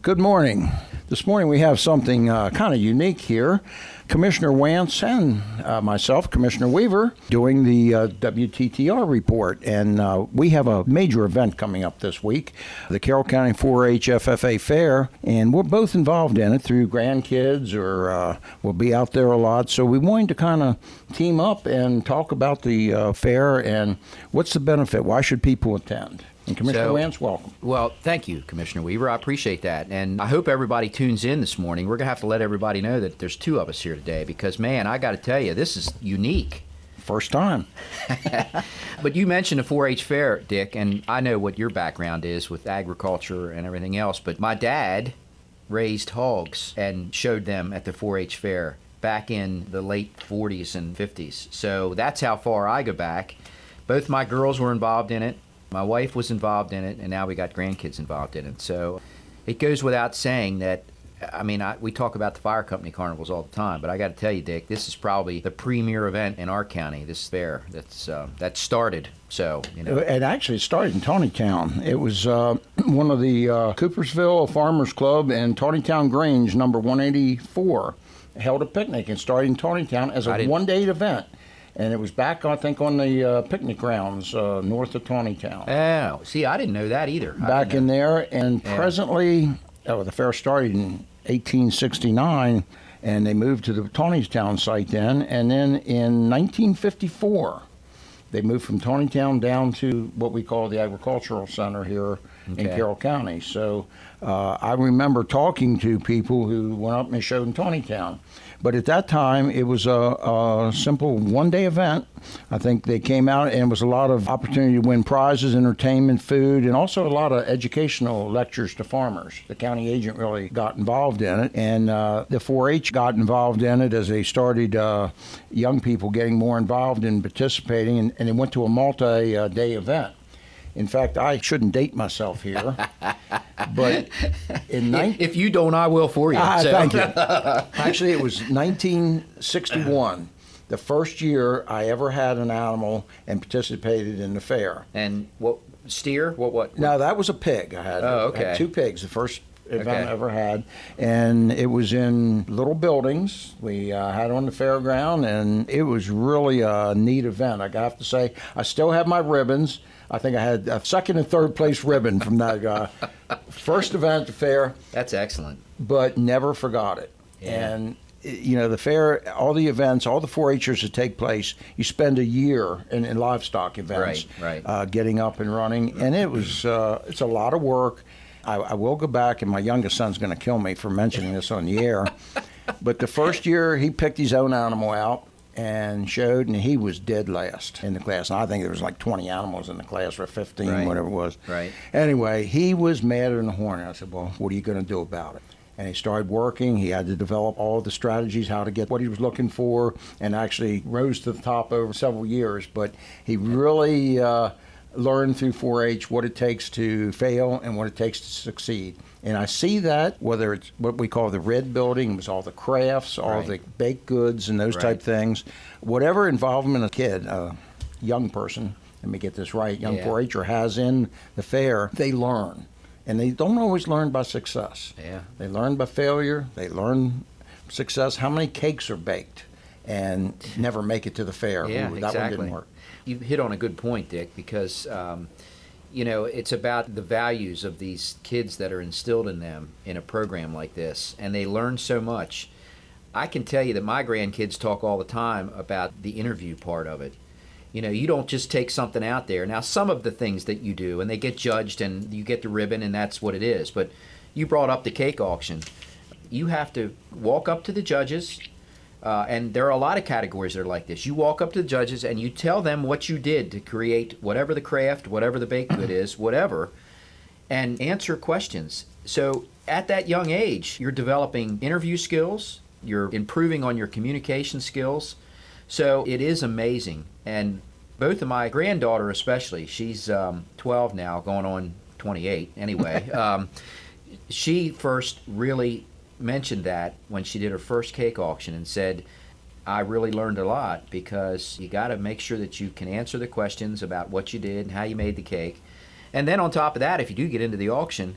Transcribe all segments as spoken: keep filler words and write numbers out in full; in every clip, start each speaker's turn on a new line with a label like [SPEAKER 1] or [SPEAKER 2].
[SPEAKER 1] Good morning. This morning we have something uh, kind of unique here. Commissioner Wance and uh, myself, Commissioner Weaver, doing the uh, W T T R report. And uh, we have a major event coming up this week, the Carroll County four H F F A Fair. And we're both involved in it through grandkids, or uh, we'll be out there a lot. So we wanted to kind of team up and talk about the uh, fair and what's the benefit. Why should people attend? And Commissioner
[SPEAKER 2] so,
[SPEAKER 1] Wance, welcome.
[SPEAKER 2] Well, thank you, Commissioner Weaver. I appreciate that. And I hope everybody tunes in this morning. We're going to have to let everybody know that there's two of us here today because, man, I got to tell you, this is unique.
[SPEAKER 1] First time.
[SPEAKER 2] But you mentioned the four H fair, Dick, and I know what your background is with agriculture and everything else, but my dad raised hogs and showed them at the four H fair back in the late forties and fifties. So that's how far I go back. Both my girls were involved in it. My wife was involved in it, and now we got grandkids involved in it. So it goes without saying that, I mean, I, we talk about the fire company carnivals all the time, but I got to tell you, Dick, this is probably the premier event in our county, this fair that's uh, that started. So, you know.
[SPEAKER 1] It actually started in Tawnytown. It was uh, one of the uh, Coopersville Farmers Club and Tawnytown Grange, number one eighty-four, held a picnic and started in Tawnytown as a one-day event. And it was back, I think, on the uh, picnic grounds uh, north of Tawnytown.
[SPEAKER 2] Oh, see, I didn't know that either.
[SPEAKER 1] Back in there, and yeah. presently, oh, the fair started in eighteen sixty-nine, and they moved to the Tawnytown site then. And then in nineteen fifty-four, they moved from Tawnytown down to what we call the Agricultural Center here okay. in Carroll County. So uh, I remember talking to people who went up and showed in Tawnytown. But at that time, it was a, a simple one-day event. I think they came out, and it was a lot of opportunity to win prizes, entertainment, food, and also a lot of educational lectures to farmers. The county agent really got involved in it, and uh, the four H got involved in it as they started uh, young people getting more involved in participating, and, and it went to a multi-day event. In fact, I shouldn't date myself here, but in ni-
[SPEAKER 2] if you don't, I will for you.
[SPEAKER 1] Ah,
[SPEAKER 2] so.
[SPEAKER 1] Thank you. Actually, it was nineteen sixty-one, the first year I ever had an animal and participated in the fair.
[SPEAKER 2] And what steer? What what?
[SPEAKER 1] No, that was a pig. I had,
[SPEAKER 2] oh, okay.
[SPEAKER 1] I had two pigs. The first event
[SPEAKER 2] okay.
[SPEAKER 1] I ever had, and it was in little buildings. We uh, had it on the fairground, and it was really a neat event. I have to say, I still have my ribbons. I think I had a second and third place ribbon from that uh, first event at the fair.
[SPEAKER 2] That's excellent.
[SPEAKER 1] But never forgot it.
[SPEAKER 2] Yeah.
[SPEAKER 1] And, you know, the fair, all the events, all the four H'ers that take place, you spend a year in, in livestock events.
[SPEAKER 2] Right, right.
[SPEAKER 1] Uh, getting up and running. And it was, uh, it's a lot of work. I, I will go back, and my youngest son's going to kill me for mentioning this on the air. But the first year, he picked his own animal out and showed, and he was dead last in the class. And I think there was like twenty animals in the class, or fifteen,
[SPEAKER 2] right.
[SPEAKER 1] whatever it was.
[SPEAKER 2] Right.
[SPEAKER 1] Anyway, he was madder than a hornet. I said, well, what are you going to do about it? And he started working. He had to develop all the strategies, how to get what he was looking for, and actually rose to the top over several years. But he really uh, learned through four H what it takes to fail and what it takes to succeed. And I see that, whether it's what we call the red building, it was all the crafts, all
[SPEAKER 2] right.
[SPEAKER 1] the baked goods and those
[SPEAKER 2] right.
[SPEAKER 1] type things, whatever involvement a kid, a young person, let me get this right, young
[SPEAKER 2] yeah.
[SPEAKER 1] four H'er has in the fair, they learn. And they don't always learn by success.
[SPEAKER 2] Yeah.
[SPEAKER 1] They learn by failure. They learn success. How many cakes are baked and never make it to the fair?
[SPEAKER 2] Yeah,
[SPEAKER 1] Ooh, that
[SPEAKER 2] exactly.
[SPEAKER 1] one didn't work.
[SPEAKER 2] You hit on a good point, Dick, because um, you know, it's about the values of these kids that are instilled in them in a program like this, and they learn so much. I can tell you that my grandkids talk all the time about the interview part of it. You know, you don't just take something out there. Now, some of the things that you do, and they get judged, and you get the ribbon, and that's what it is. But you brought up the cake auction. You have to walk up to the judges, uh, and there are a lot of categories that are like this. You walk up to the judges, and you tell them what you did to create whatever the craft, whatever the baked good is, whatever, and answer questions. So at that young age, you're developing interview skills, you're improving on your communication skills. So it is amazing. And both of my granddaughter especially, she's um, twelve now, going on twenty-eight anyway, um, she first really mentioned that when she did her first cake auction and said, I really learned a lot, because you got to make sure that you can answer the questions about what you did and how you made the cake. And then on top of that, if you do get into the auction,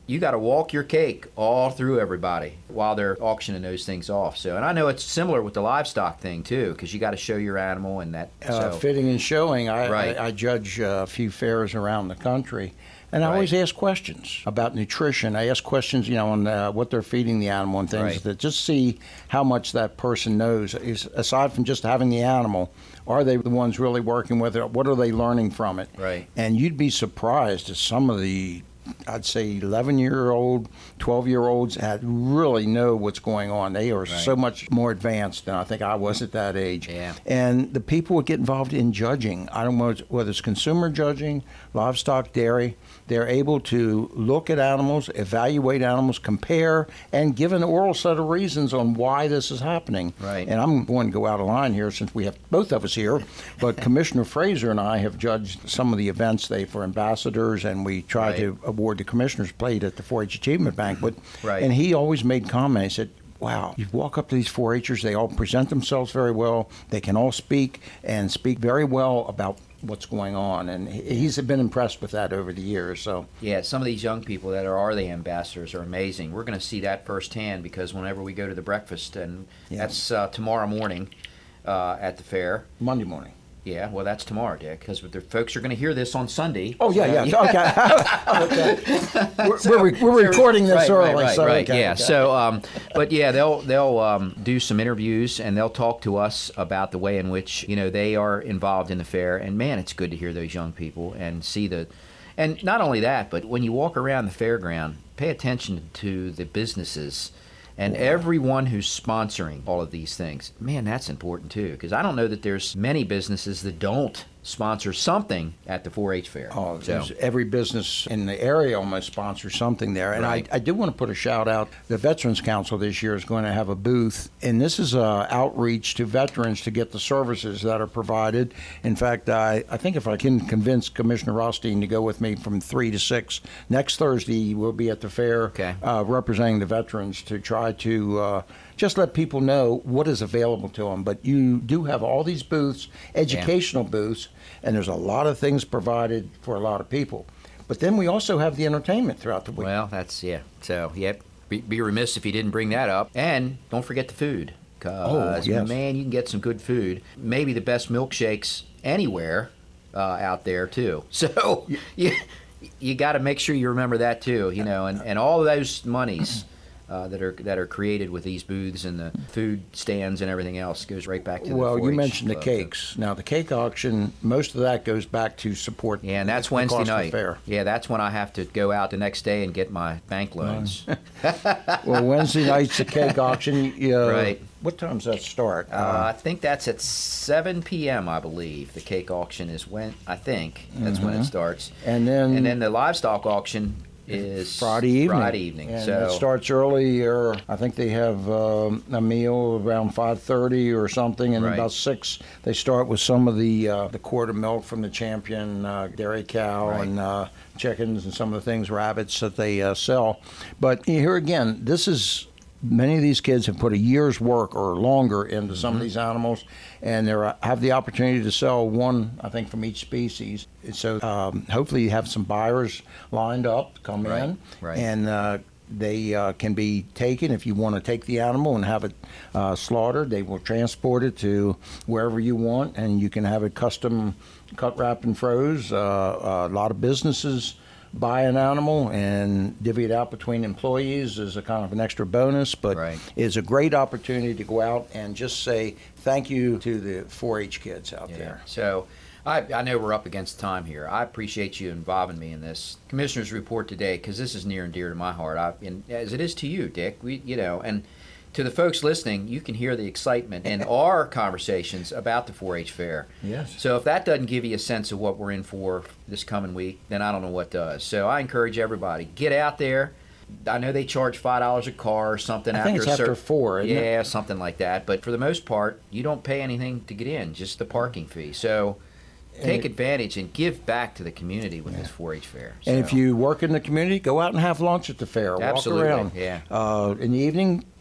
[SPEAKER 2] you got to walk your cake all through everybody while they're auctioning those things off. So, and I know it's similar with the livestock thing too, because you got to show your animal and that. So.
[SPEAKER 1] Uh, fitting and showing. I,
[SPEAKER 2] Right.
[SPEAKER 1] I, I judge uh, a few fairs around the country. And I
[SPEAKER 2] Right.
[SPEAKER 1] always ask questions about nutrition. I ask questions, you know, on uh, what they're feeding the animal and things,
[SPEAKER 2] Right.
[SPEAKER 1] that just see how much that person knows. Is, aside from just having the animal, are they the ones really working with it? What are they learning from it?
[SPEAKER 2] Right.
[SPEAKER 1] And you'd be surprised at some of the, I'd say, eleven-year-old, twelve-year-olds that really know what's going on. They are
[SPEAKER 2] Right.
[SPEAKER 1] so much more advanced than I think I was at that age.
[SPEAKER 2] Yeah.
[SPEAKER 1] And the people would get involved in judging. I don't know whether it's consumer judging, livestock, dairy. They're able to look at animals, evaluate animals, compare, and give an oral set of reasons on why this is happening.
[SPEAKER 2] Right.
[SPEAKER 1] And I'm going to go out of line here since we have both of us here, but Commissioner Fraser and I have judged some of the events they for ambassadors, and we try
[SPEAKER 2] Right.
[SPEAKER 1] to award the commissioners plate at the four H Achievement Banquet.
[SPEAKER 2] Right.
[SPEAKER 1] And he always made comments that, wow, you walk up to these four H'ers, they all present themselves very well, they can all speak and speak very well about what's going on, and he- he's been impressed with that over the years. So
[SPEAKER 2] Yeah, some of these young people that are, are the ambassadors are amazing. We're going to see that firsthand because whenever we go to the breakfast, and
[SPEAKER 1] Yeah.
[SPEAKER 2] that's uh, tomorrow morning uh, at the fair.
[SPEAKER 1] Monday morning.
[SPEAKER 2] Yeah, well, that's tomorrow, Dick, because the folks are going to hear this on Sunday.
[SPEAKER 1] Oh yeah,
[SPEAKER 2] So-
[SPEAKER 1] yeah. Okay. okay. We're, we're, we're recording this
[SPEAKER 2] right,
[SPEAKER 1] early,
[SPEAKER 2] right, right,
[SPEAKER 1] so
[SPEAKER 2] right,
[SPEAKER 1] okay,
[SPEAKER 2] yeah.
[SPEAKER 1] okay.
[SPEAKER 2] So, um, but yeah, they'll they'll um, do some interviews and they'll talk to us about the way in which you know they are involved in the fair. And man, it's good to hear those young people and see the, and not only that, but when you walk around the fairground, pay attention to the businesses. And everyone who's sponsoring all of these things, man, that's important too. Because I don't know that there's many businesses that don't sponsor something at the four H fair.
[SPEAKER 1] Oh,
[SPEAKER 2] so,
[SPEAKER 1] there's- every business in the area almost sponsors something there. And
[SPEAKER 2] Right.
[SPEAKER 1] I, I do want to put a shout out. The Veterans Council this year is going to have a booth, and this is a outreach to veterans to get the services that are provided. In fact, I, I think if I can convince Commissioner Rothstein to go with me from three to six, next Thursday we'll be at the fair
[SPEAKER 2] Okay.
[SPEAKER 1] uh, representing the veterans to try to uh, just let people know what is available to them. But you do have all these booths, educational booths, and there's a lot of things provided for a lot of people. But then we also have the entertainment throughout the week.
[SPEAKER 2] Well, that's, yeah. So, yep, be, be remiss if you didn't bring that up. And don't forget the food. 'Cause,
[SPEAKER 1] Oh, yes.
[SPEAKER 2] man, you can get some good food. Maybe the best milkshakes anywhere uh, out there, too. So, you, you got to make sure you remember that, too, you know, and, and all of those monies uh, that are that are created with these booths and the food stands and everything else goes right back to the
[SPEAKER 1] Well, you
[SPEAKER 2] four H
[SPEAKER 1] mentioned the
[SPEAKER 2] club.
[SPEAKER 1] cakes. Now, the cake auction, most of that goes back to support
[SPEAKER 2] Yeah, and that's
[SPEAKER 1] the
[SPEAKER 2] Wednesday
[SPEAKER 1] cost of the
[SPEAKER 2] night.
[SPEAKER 1] fair.
[SPEAKER 2] Yeah, that's when I have to go out the next day and get my bank loans.
[SPEAKER 1] Well, Wednesday night's the cake auction. You, uh,
[SPEAKER 2] Right.
[SPEAKER 1] What time does that start?
[SPEAKER 2] Uh, I think that's at seven p.m. I believe the cake auction is when I think that's when it starts,
[SPEAKER 1] and then
[SPEAKER 2] and then the livestock auction is
[SPEAKER 1] Friday evening.
[SPEAKER 2] Friday evening.
[SPEAKER 1] And
[SPEAKER 2] so
[SPEAKER 1] it starts early, or I think they have um, a meal around five thirty or something, and
[SPEAKER 2] Right.
[SPEAKER 1] about six they start with some of the uh, the quart of milk from the champion uh, dairy cow
[SPEAKER 2] Right.
[SPEAKER 1] and uh, chickens and some of the things, rabbits that they uh, sell. But here again, this is. Many of these kids have put a year's work or longer into some of these animals, and they have the opportunity to sell one, I think, from each species. So um, hopefully you have some buyers lined up to come
[SPEAKER 2] Right,
[SPEAKER 1] in,
[SPEAKER 2] right.
[SPEAKER 1] and uh, they uh, can be taken. If you want to take the animal and have it uh, slaughtered, they will transport it to wherever you want, and you can have it custom cut, wrapped, and froze. Uh, a lot of businesses buy an animal and divvy it out between employees as a kind of an extra bonus, but
[SPEAKER 2] Right.
[SPEAKER 1] it's a great opportunity to go out and just say thank you to the four H kids out
[SPEAKER 2] yeah.
[SPEAKER 1] there.
[SPEAKER 2] So I, I know we're up against time here. I appreciate you involving me in this commissioner's report today because this is near and dear to my heart. I, and as it is to you, Dick. We, you know, and to the folks listening, you can hear the excitement in our conversations about the four H fair.
[SPEAKER 1] Yes.
[SPEAKER 2] So if that doesn't give you a sense of what we're in for this coming week, then I don't know what does. So I encourage everybody, get out there. I know they charge five dollars a car or something.
[SPEAKER 1] I
[SPEAKER 2] after
[SPEAKER 1] think it's
[SPEAKER 2] a
[SPEAKER 1] after
[SPEAKER 2] cer-
[SPEAKER 1] four, isn't it?
[SPEAKER 2] Yeah, something like that. But for the most part, you don't pay anything to get in, just the parking fee. So take
[SPEAKER 1] it-
[SPEAKER 2] advantage and give back to the community with this four H fair.
[SPEAKER 1] And if
[SPEAKER 2] So,
[SPEAKER 1] you work in the community, go out and have lunch at the fair.
[SPEAKER 2] Absolutely,
[SPEAKER 1] Walk around.
[SPEAKER 2] yeah.
[SPEAKER 1] Uh, in the evening,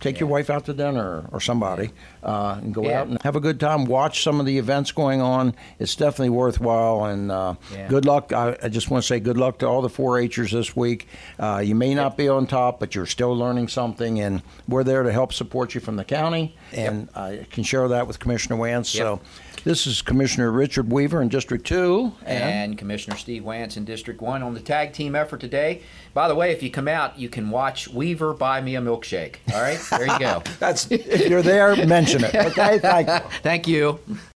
[SPEAKER 1] Take
[SPEAKER 2] Yeah.
[SPEAKER 1] your wife out to dinner or somebody uh, and go
[SPEAKER 2] Yeah.
[SPEAKER 1] out and have a good time. Watch some of the events going on. It's definitely worthwhile. And uh,
[SPEAKER 2] Yeah.
[SPEAKER 1] good luck. I, I just want to say good luck to all the four H'ers this week. Uh, you may not be on top, but you're still learning something. And we're there to help support you from the county. And I can share that with Commissioner Wance.
[SPEAKER 2] Yep.
[SPEAKER 1] So this is Commissioner Richard Weaver in District two.
[SPEAKER 2] And Commissioner Steve Wance in District one on the tag team effort today. By the way, if you come out, you can watch Weaver buy me a milkshake. All right? There you go.
[SPEAKER 1] That's if you're there, mention it. Okay, thank you.
[SPEAKER 2] Thank you.